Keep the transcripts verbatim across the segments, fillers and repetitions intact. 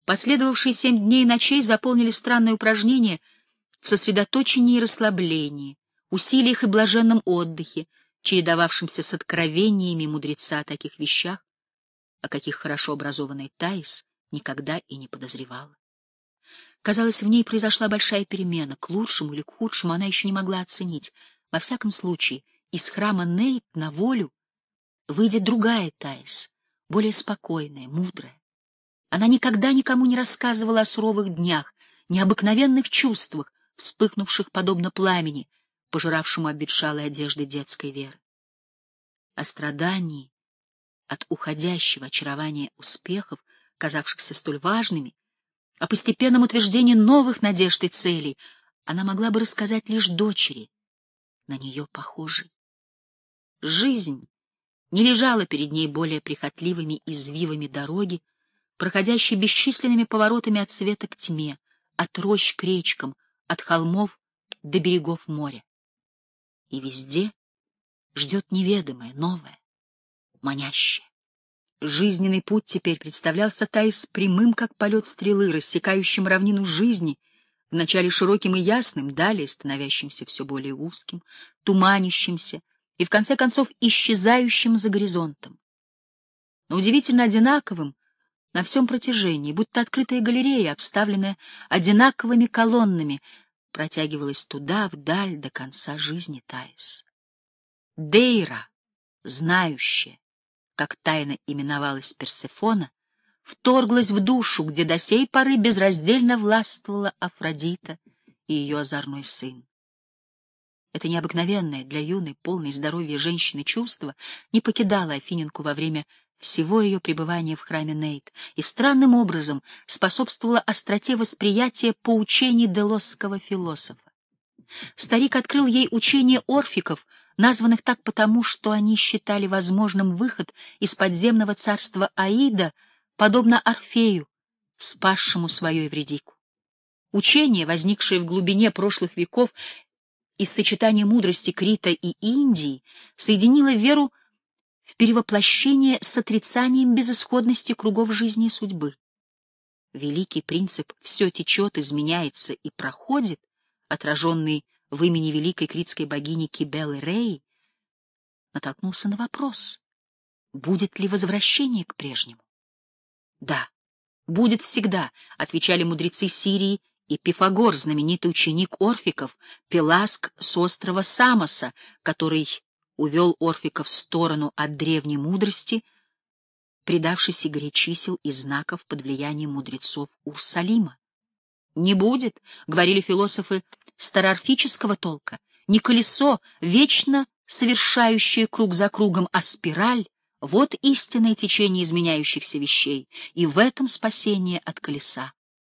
Последовавшие семь дней и ночей заполнили странное упражнение в сосредоточении и расслаблении, усилиях и блаженном отдыхе, чередовавшемся с откровениями мудреца о таких вещах, о каких хорошо образованная Таис никогда и не подозревала. Казалось, в ней произошла большая перемена, к лучшему или к худшему она еще не могла оценить. Во всяком случае, из храма Нейт на волю выйдет другая Таис, более спокойная, мудрая. Она никогда никому не рассказывала о суровых днях, необыкновенных чувствах, вспыхнувших подобно пламени, пожиравшему обветшалой одежды детской веры. О страдании от уходящего очарования успехов, казавшихся столь важными, о постепенном утверждении новых надежд и целей она могла бы рассказать лишь дочери, на нее похожей. Жизнь не лежала перед ней более прихотливыми извивами дороги, проходящей бесчисленными поворотами от света к тьме, от рощ к речкам, от холмов до берегов моря. И везде ждет неведомое, новое, манящее. Жизненный путь теперь представлялся Таис прямым, как полет стрелы, рассекающим равнину жизни, вначале широким и ясным, далее становящимся все более узким, туманящимся и, в конце концов, исчезающим за горизонтом. Но удивительно одинаковым на всем протяжении, будто открытая галерея, обставленная одинаковыми колоннами, протягивалась туда, вдаль, до конца жизни Таис. Дейра, знающая, как тайно именовалась Персефона, вторглась в душу, где до сей поры безраздельно властвовала Афродита и ее озорной сын. Это необыкновенное для юной, полной здоровья женщины чувство не покидало Афиненку во время всего ее пребывания в храме Нейт и странным образом способствовало остроте восприятия поучений делосского философа. Старик открыл ей учение орфиков, названных так потому, что они считали возможным выход из подземного царства Аида, подобно Орфею, спасшему свою Эвридику. Учение, возникшее в глубине прошлых веков из сочетания мудрости Крита и Индии, соединило веру в перевоплощение с отрицанием безысходности кругов жизни и судьбы. Великий принцип «все течет, изменяется и проходит», отраженный в имени великой критской богини Кибелы Реи, натолкнулся на вопрос, будет ли возвращение к прежнему. Да, будет всегда, отвечали мудрецы Сирии и Пифагор, знаменитый ученик орфиков, Пеласк с острова Самоса, который увел орфиков в сторону от древней мудрости, предавшись игре чисел и знаков под влиянием мудрецов Урсалима. Не будет, говорили философы староорфического толка, не колесо, вечно совершающее круг за кругом, а спираль — вот истинное течение изменяющихся вещей, и в этом спасение от колеса.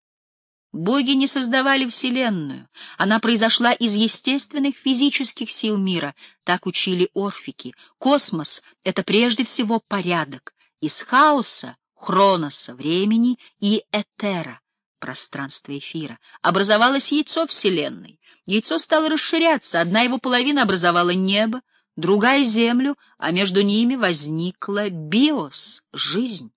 Боги не создавали Вселенную, она произошла из естественных физических сил мира, так учили орфики. Космос — это прежде всего порядок, из хаоса, хроноса, времени и этера, пространства эфира, образовалось яйцо Вселенной. Яйцо стало расширяться, одна его половина образовала небо, другая — землю, а между ними возникла биос — жизнь.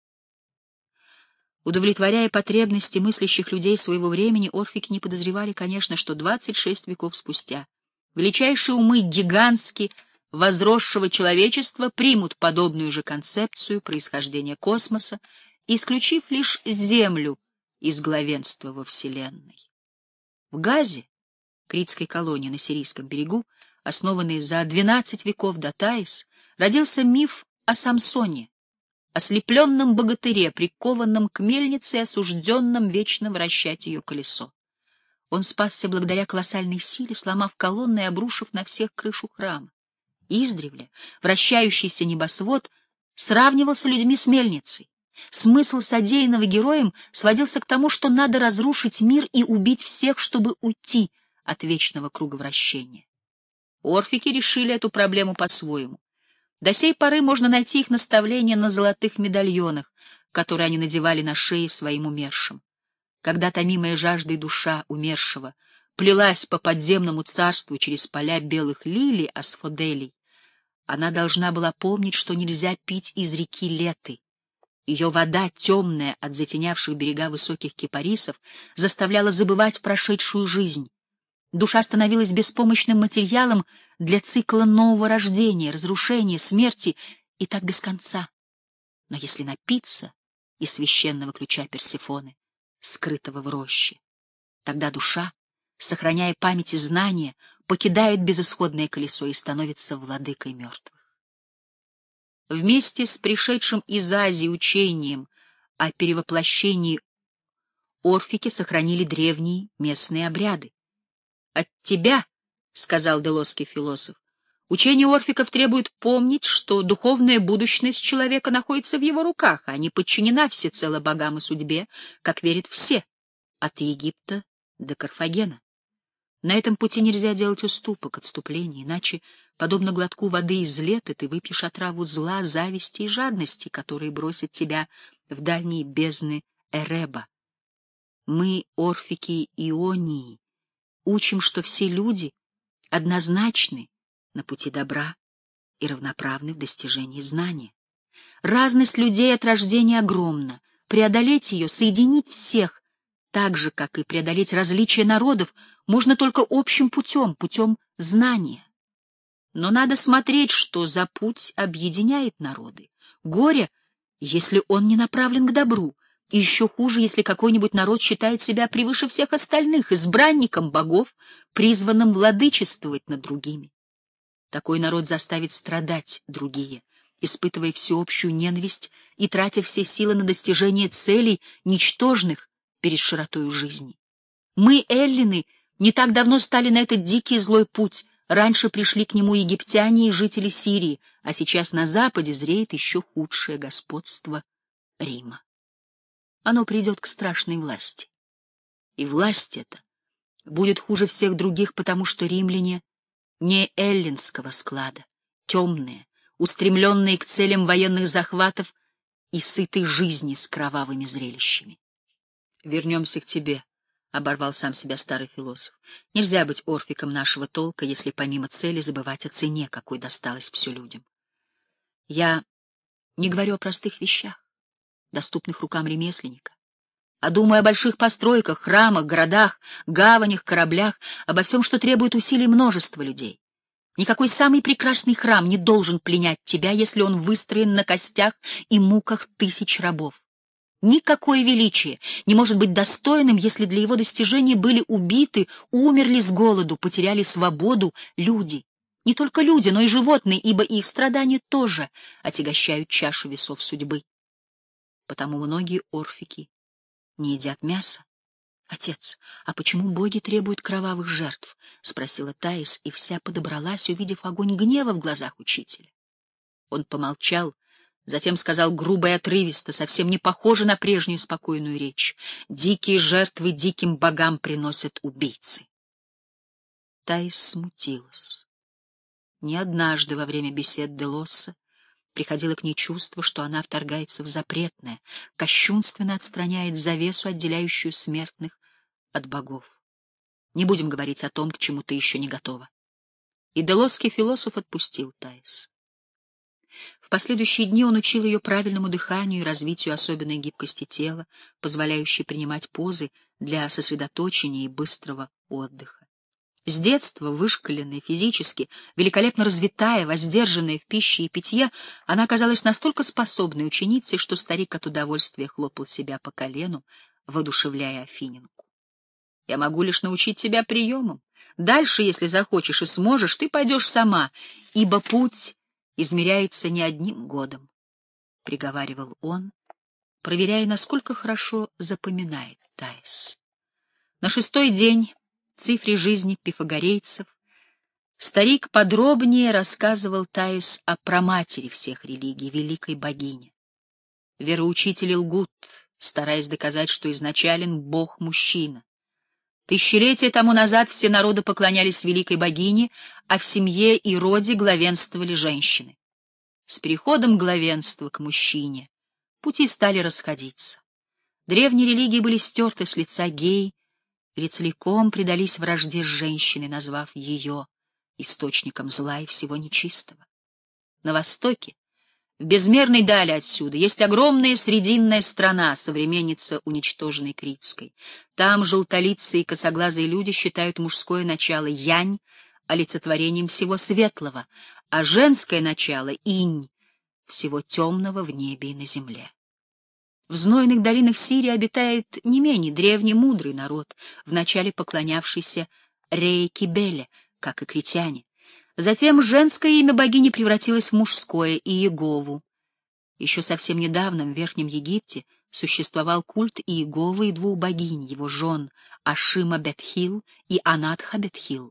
Удовлетворяя потребности мыслящих людей своего времени, орфики не подозревали, конечно, что двадцать шесть веков спустя величайшие умы гигантски возросшего человечества примут подобную же концепцию происхождения космоса, исключив лишь Землю из главенства во Вселенной. В Газе, критской колонии на Сирийском берегу, основанной за двенадцать веков до Таис, родился миф о Самсоне, ослепленном богатыре, прикованном к мельнице и осужденном вечно вращать ее колесо. Он спасся благодаря колоссальной силе, сломав колонны и обрушив на всех крышу храма. Издревле вращающийся небосвод сравнивался людьми с мельницей. Смысл содеянного героем сводился к тому, что надо разрушить мир и убить всех, чтобы уйти от вечного круговращения. Орфики решили эту проблему по-своему. До сей поры можно найти их наставления на золотых медальонах, которые они надевали на шеи своим умершим. Когда томимая жаждой душа умершего плелась по подземному царству через поля белых лилий, асфоделей, она должна была помнить, что нельзя пить из реки Леты, Ее вода, темная от затенявших берега высоких кипарисов, заставляла забывать прошедшую жизнь. Душа становилась беспомощным материалом для цикла нового рождения, разрушения, смерти, и так без конца. Но если напиться из священного ключа Персефоны, скрытого в роще, тогда душа, сохраняя память и знания, покидает безысходное колесо и становится владыкой мертвых. Вместе с пришедшим из Азии учением о перевоплощении орфики сохранили древние местные обряды. «От тебя, — сказал делосский философ, — учение орфиков требует помнить, что духовная будущность человека находится в его руках, а не подчинена всецело богам и судьбе, как верят все, от Египта до Карфагена. На этом пути нельзя делать уступок, отступлений, иначе, подобно глотку воды из лета, ты выпьешь отраву зла, зависти и жадности, которые бросят тебя в дальние бездны Эреба. Мы, орфики Ионии, учим, что все люди однозначны на пути добра и равноправны в достижении знания. Разность людей от рождения огромна. Преодолеть ее, соединить всех, так же, как и преодолеть различия народов, можно только общим путем, путем знания. Но надо смотреть, что за путь объединяет народы. Горе, если он не направлен к добру, и еще хуже, если какой-нибудь народ считает себя превыше всех остальных, избранником богов, призванным владычествовать над другими. Такой народ заставит страдать другие, испытывая всеобщую ненависть и тратя все силы на достижение целей, ничтожных перед широтою жизни. Мы, эллины, не так давно стали на этот дикий и злой путь. Раньше пришли к нему египтяне и жители Сирии, а сейчас на западе зреет еще худшее господство Рима. Оно придет к страшной власти. И власть эта будет хуже всех других, потому что римляне не эллинского склада, темные, устремленные к целям военных захватов и сытой жизни с кровавыми зрелищами. «Вернемся к тебе», — оборвал сам себя старый философ. «Нельзя быть орфиком нашего толка, если помимо цели забывать о цене, какой досталось все людям. Я не говорю о простых вещах, доступных рукам ремесленника, а думаю о больших постройках, храмах, городах, гаванях, кораблях, обо всем, что требует усилий множества людей. Никакой самый прекрасный храм не должен пленять тебя, если он выстроен на костях и муках тысяч рабов. Никакое величие не может быть достойным, если для его достижения были убиты, умерли с голоду, потеряли свободу люди. Не только люди, но и животные, ибо их страдания тоже отягощают чашу весов судьбы. Потому многие орфики не едят мяса. — Отец, а почему боги требуют кровавых жертв? — спросила Таис, и вся подобралась, увидев огонь гнева в глазах учителя. Он помолчал, затем сказал грубо и отрывисто, совсем не похоже на прежнюю спокойную речь: «Дикие жертвы диким богам приносят убийцы». Таис смутилась. Не однажды во время бесед Делосса приходило к ней чувство, что она вторгается в запретное, кощунственно отстраняет завесу, отделяющую смертных от богов. Не будем говорить о том, к чему ты еще не готова. И делосский философ отпустил Таис. В последующие дни он учил ее правильному дыханию и развитию особенной гибкости тела, позволяющей принимать позы для сосредоточения и быстрого отдыха. С детства, вышкаленная физически, великолепно развитая, воздержанная в пище и питье, она оказалась настолько способной ученицей, что старик от удовольствия хлопал себя по колену, воодушевляя Афиненку. «Я могу лишь научить тебя приемам. Дальше, если захочешь и сможешь, ты пойдешь сама, ибо путь измеряется не одним годом», — приговаривал он, проверяя, насколько хорошо запоминает Таис. На шестой день цифре жизни пифагорейцев старик подробнее рассказывал Таис о праматери всех религий, великой богине. Вероучители лгут, стараясь доказать, что изначален бог-мужчина. Тысячелетия тому назад все народы поклонялись великой богине, а в семье и роде главенствовали женщины. С переходом главенства к мужчине пути стали расходиться. Древние религии были стерты с лица гей, или целиком предались вражде с женщиной, назвав ее источником зла и всего нечистого. На Востоке В безмерной дали отсюда есть огромная срединная страна, современница уничтоженной Критской. Там желтолицые и косоглазые люди считают мужское начало янь олицетворением всего светлого, а женское начало инь всего темного в небе и на земле. В знойных долинах Сирии обитает не менее древний мудрый народ, вначале поклонявшийся Рее-Кибеле, как и критяне. Затем женское имя богини превратилось в мужское, Иегову. Еще совсем недавно в Верхнем Египте существовал культ Иеговы и двух богинь, его жен Ашима-Бетхил и Анатха-Бетхил.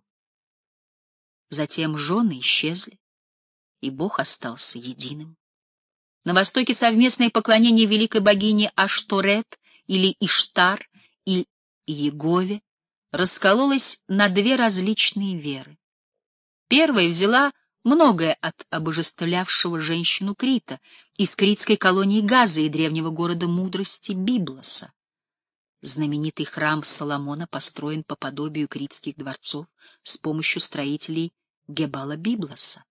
Затем жены исчезли, и бог остался единым. На востоке совместное поклонение великой богине Ашторет или Иштар и Иегове раскололось на две различные веры. Первая взяла многое от обожествлявшего женщину Крита, из критской колонии Газа и древнего города мудрости Библоса. Знаменитый храм Соломона построен по подобию критских дворцов с помощью строителей Гебала Библоса.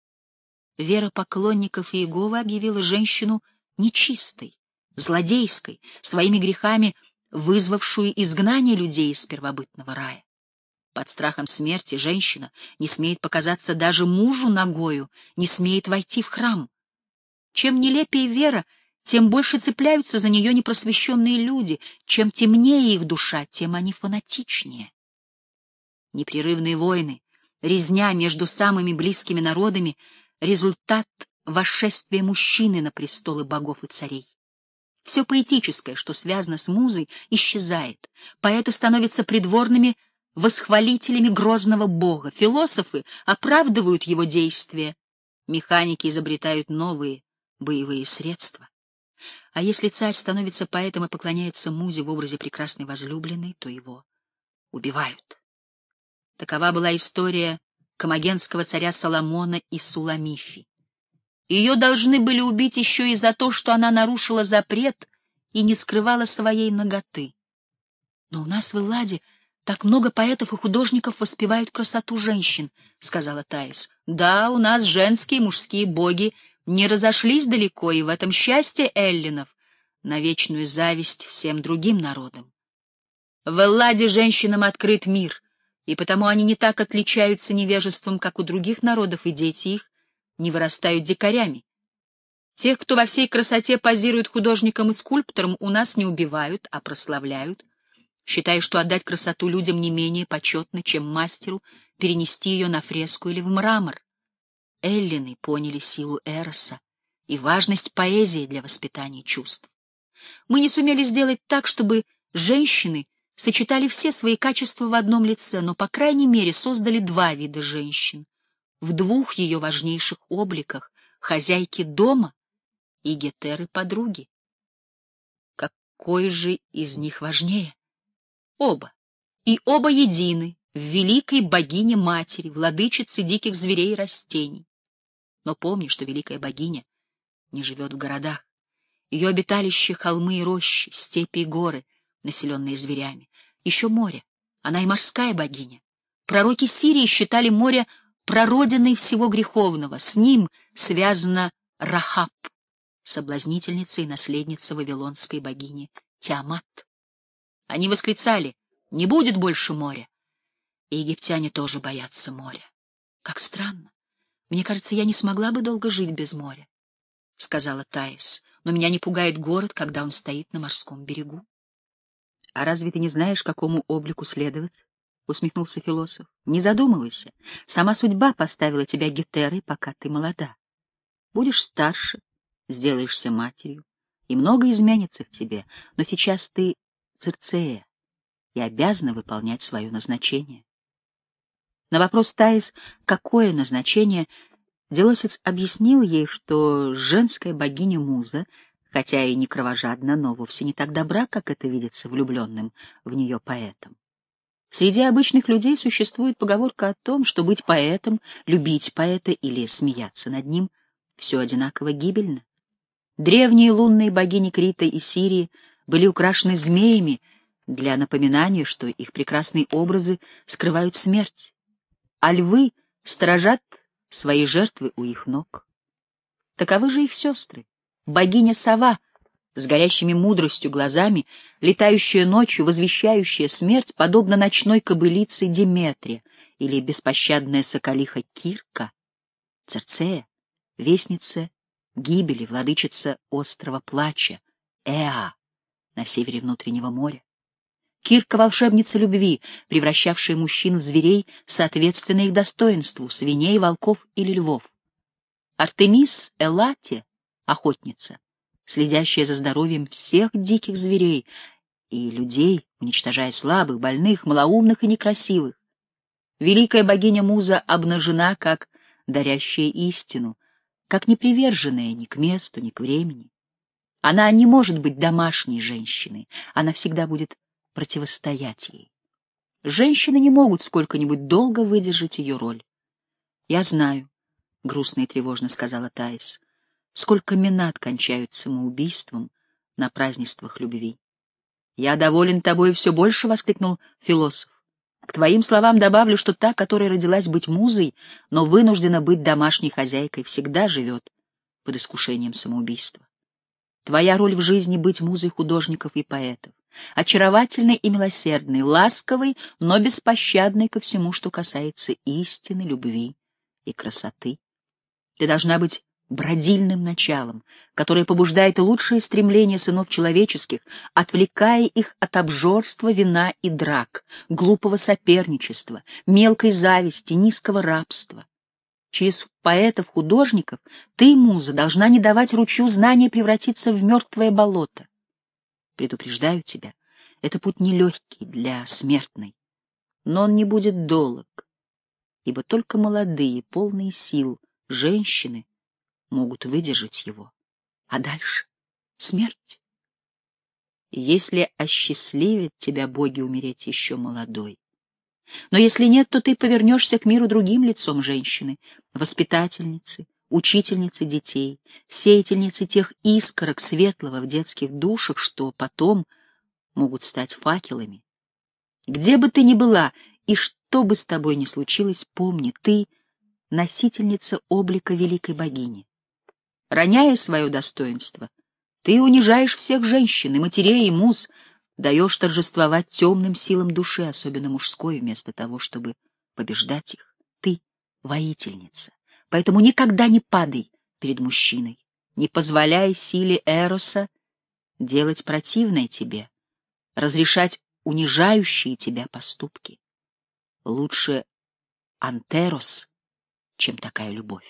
Вера поклонников Иеговы объявила женщину нечистой, злодейской, своими грехами вызвавшую изгнание людей из первобытного рая. Под страхом смерти женщина не смеет показаться даже мужу нагою, не смеет войти в храм. Чем нелепее вера, тем больше цепляются за нее непросвещенные люди, чем темнее их душа, тем они фанатичнее. Непрерывные войны, резня между самыми близкими народами — результат восшествия мужчины на престолы богов и царей. Все поэтическое, что связано с музой, исчезает. Поэты становятся придворными восхвалителями грозного бога, философы оправдывают его действия, механики изобретают новые боевые средства. А если царь становится поэтом и поклоняется музе в образе прекрасной возлюбленной, то его убивают. Такова была история комагенского царя Соломона и Суламифи. Ее должны были убить еще и за то, что она нарушила запрет и не скрывала своей наготы. Но у нас в Элладе так много поэтов и художников воспевают красоту женщин, — сказала Таис. Да, у нас женские и мужские боги не разошлись далеко, и в этом счастье эллинов на вечную зависть всем другим народам. В Элладе женщинам открыт мир, и потому они не так отличаются невежеством, как у других народов, и дети их не вырастают дикарями. Тех, кто во всей красоте позирует художникам и скульпторам, у нас не убивают, а прославляют, считая, что отдать красоту людям не менее почетно, чем мастеру перенести ее на фреску или в мрамор. Эллины поняли силу Эроса и важность поэзии для воспитания чувств. Мы не сумели сделать так, чтобы женщины сочетали все свои качества в одном лице, но, по крайней мере, создали два вида женщин. В двух ее важнейших обликах — хозяйки дома и гетеры-подруги. Какой же из них важнее? Оба. И оба едины в великой богине-матери, владычице диких зверей и растений. Но помни, что великая богиня не живет в городах. Ее обиталище — холмы и рощи, степи и горы, населенные зверями. Еще море. Она и морская богиня. Пророки Сирии считали море прародиной всего греховного. С ним связана Рахаб, соблазнительница и наследница вавилонской богини Тиамат. Они восклицали: «Не будет больше моря!» И египтяне тоже боятся моря. Как странно. Мне кажется, я не смогла бы долго жить без моря, — сказала Таис. Но меня не пугает город, когда он стоит на морском берегу. — А разве ты не знаешь, какому облику следовать? — усмехнулся философ. — Не задумывайся. Сама судьба поставила тебя гетерой, пока ты молода. Будешь старше, сделаешься матерью, и многое изменится в тебе, но сейчас ты Цирцея и обязана выполнять свое назначение. На вопрос Таис, какое назначение, Делосец объяснил ей, что женская богиня Муза, хотя и не кровожадна, но вовсе не так добра, как это видится влюбленным в нее поэтом. Среди обычных людей существует поговорка о том, что быть поэтом, любить поэта или смеяться над ним — все одинаково гибельно. Древние лунные богини Крита и Сирии были украшены змеями для напоминания, что их прекрасные образы скрывают смерть, а львы сторожат свои жертвы у их ног. Таковы же их сестры. Богиня-сова с горящими мудростью глазами, летающая ночью, возвещающая смерть, подобно ночной кобылице Деметре, или беспощадная соколиха Кирка, Церцея, вестница гибели, владычица острова плача, Эа, на севере внутреннего моря. Кирка — волшебница любви, превращавшая мужчин в зверей, соответственно их достоинству, свиней, волков или львов. Артемис Элате — охотница, следящая за здоровьем всех диких зверей и людей, уничтожая слабых, больных, малоумных и некрасивых. Великая богиня-муза обнажена, как дарящая истину, как неприверженная ни к месту, ни к времени. Она не может быть домашней женщиной, она всегда будет противостоять ей. Женщины не могут сколько-нибудь долго выдержать ее роль. «Я знаю», — грустно и тревожно сказала Таис, — «сколько минат кончают самоубийством на празднествах любви». «Я доволен тобой все больше», — воскликнул философ. «К твоим словам добавлю, что та, которая родилась быть музой, но вынуждена быть домашней хозяйкой, всегда живет под искушением самоубийства. Твоя роль в жизни — быть музой художников и поэтов, очаровательной и милосердной, ласковой, но беспощадной ко всему, что касается истины, любви и красоты. Ты должна быть бродильным началом, которое побуждает лучшие стремления сынов человеческих, отвлекая их от обжорства, вина и драк, глупого соперничества, мелкой зависти, низкого рабства. Через поэтов-художников ты, муза, должна не давать ручью знания превратиться в мертвое болото. Предупреждаю тебя, это путь нелегкий для смертной, но он не будет долг, ибо только молодые, полные сил женщины могут выдержать его. А дальше — смерть. Если осчастливит тебя боги умереть еще молодой. Но если нет, то ты повернешься к миру другим лицом женщины, воспитательницы, учительницы детей, сеятельницы тех искорок светлого в детских душах, что потом могут стать факелами. Где бы ты ни была и что бы с тобой ни случилось, помни, ты — носительница облика великой богини. Роняя свое достоинство, ты унижаешь всех женщин, и матерей, и муз, даешь торжествовать темным силам души, особенно мужской, вместо того, чтобы побеждать их. Ты — воительница, поэтому никогда не падай перед мужчиной, не позволяй силе Эроса делать противное тебе, разрешать унижающие тебя поступки. Лучше Антерос, чем такая любовь.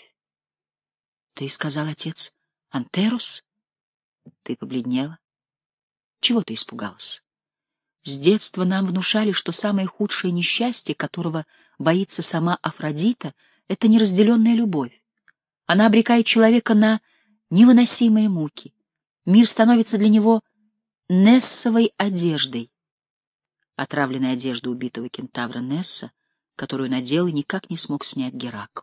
Ты сказал, отец, Антерос? Ты побледнела. Чего ты испугалась? С детства нам внушали, что самое худшее несчастье, которого боится сама Афродита, — это неразделенная любовь. Она обрекает человека на невыносимые муки. Мир становится для него нессовой одеждой. Отравленная одежда убитого кентавра Несса, которую надел и никак не смог снять Геракл.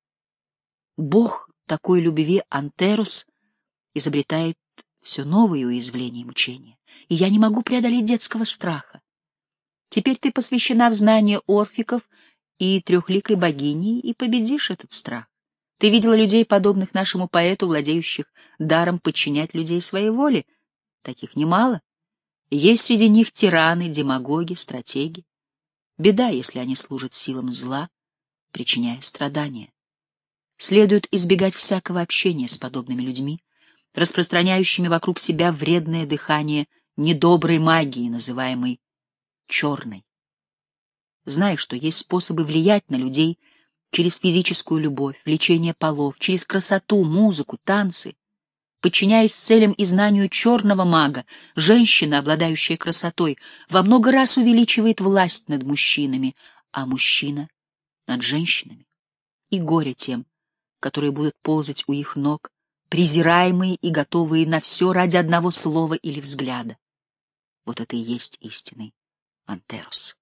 Бог такой любви Антерос изобретает все новые уязвления и мучения, и я не могу преодолеть детского страха. Теперь ты посвящена в знание орфиков и трехликой богини и победишь этот страх. Ты видела людей, подобных нашему поэту, владеющих даром подчинять людей своей воле. Таких немало. Есть среди них тираны, демагоги, стратеги. Беда, если они служат силам зла, причиняя страдания. Следует избегать всякого общения с подобными людьми, распространяющими вокруг себя вредное дыхание недоброй магии, называемой черной. Знай, что есть способы влиять на людей через физическую любовь, влечение полов, через красоту, музыку, танцы. Подчиняясь целям и знанию черного мага, женщина, обладающая красотой, во много раз увеличивает власть над мужчинами, а мужчина — над женщинами. И горе тем, которые будут ползать у их ног, презираемые и готовые на все ради одного слова или взгляда. Вот это и есть истинный Антерос.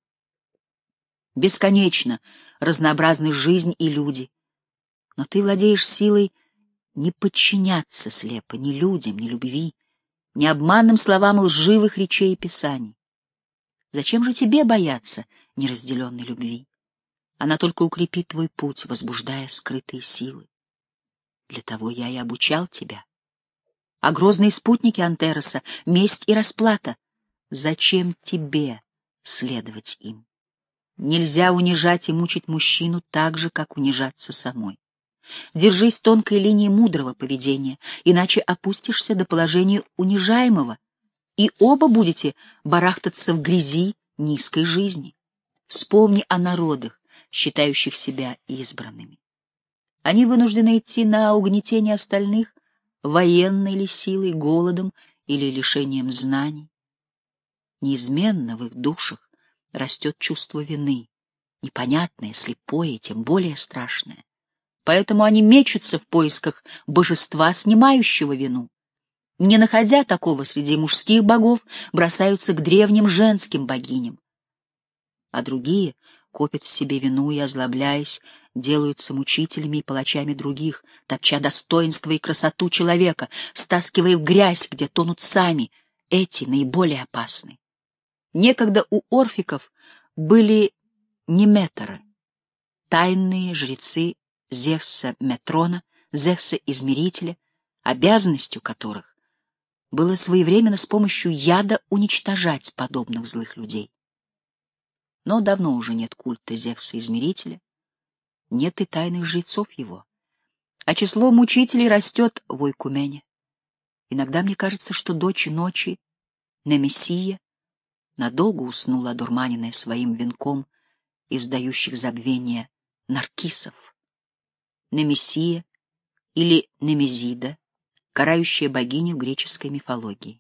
Бесконечно разнообразны жизнь и люди, но ты владеешь силой не подчиняться слепо ни людям, ни любви, ни обманным словам лживых речей и писаний. Зачем же тебе бояться неразделенной любви? Она только укрепит твой путь, возбуждая скрытые силы. Для того я и обучал тебя. А грозные спутники Антероса — месть и расплата. Зачем тебе следовать им? Нельзя унижать и мучить мужчину так же, как унижаться самой. Держись тонкой линии мудрого поведения, иначе опустишься до положения унижаемого, и оба будете барахтаться в грязи низкой жизни. Вспомни о народах, считающих себя избранными. Они вынуждены идти на угнетение остальных, военной ли силой, голодом или лишением знаний. Неизменно в их душах растет чувство вины, непонятное, слепое и тем более страшное. Поэтому они мечутся в поисках божества, снимающего вину. Не находя такого среди мужских богов, бросаются к древним женским богиням. А другие копят в себе вину и, озлобляясь, делаются мучителями и палачами других, топча достоинство и красоту человека, стаскивая в грязь, где тонут сами. Эти наиболее опасны. Некогда у орфиков были неметоры, тайные жрецы Зевса Метрона, Зевса Измерителя, обязанностью которых было своевременно с помощью яда уничтожать подобных злых людей. Но давно уже нет культа Зевса Измерителя, нет и тайных жрецов его, а число мучителей растет в Ойкумене. Иногда мне кажется, что дочь ночи, Немесия, надолго уснула, одурманенная своим венком издающих забвение наркисов. Немесия или Немезида, карающая богиня в греческой мифологии.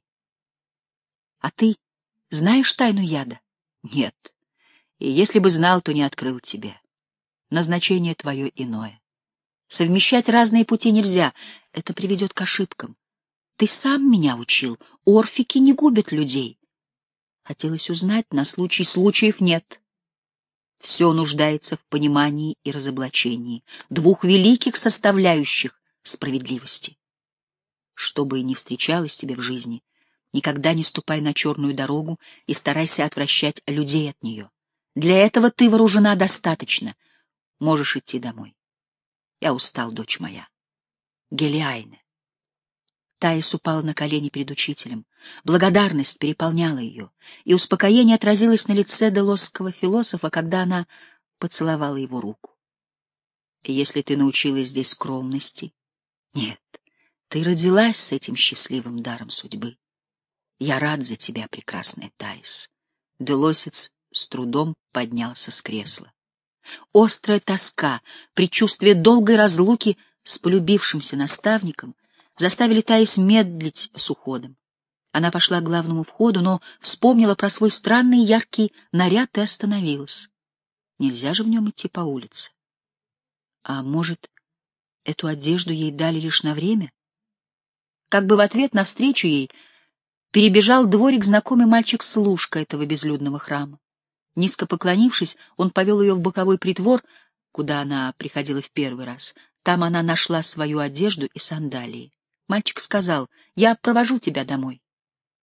А ты знаешь тайну яда? Нет. И если бы знал, то не открыл тебе. Назначение твое иное. Совмещать разные пути нельзя, это приведет к ошибкам. Ты сам меня учил, орфики не губят людей. Хотелось узнать, на случай случаев нет. Все нуждается в понимании и разоблачении двух великих составляющих справедливости. Что бы и ни встречалось тебе в жизни, никогда не ступай на черную дорогу и старайся отвращать людей от нее. Для этого ты вооружена достаточно. Можешь идти домой. Я устал, дочь моя. Гелиайне. Таис упала на колени перед учителем. Благодарность переполняла ее, и успокоение отразилось на лице делосского философа, когда она поцеловала его руку. И если ты научилась здесь скромности, нет, ты родилась с этим счастливым даром судьбы. Я рад за тебя, прекрасная Таис. Делосец с трудом поднялся с кресла. Острая тоска, предчувствие долгой разлуки с полюбившимся наставником заставили Таис медлить с уходом. Она пошла к главному входу, но вспомнила про свой странный яркий наряд и остановилась. Нельзя же в нем идти по улице. А может, эту одежду ей дали лишь на время? Как бы в ответ навстречу ей перебежал дворик знакомый мальчик-служка этого безлюдного храма. Низко поклонившись, он повел ее в боковой притвор, куда она приходила в первый раз. Там она нашла свою одежду и сандалии. Мальчик сказал: «Я провожу тебя домой».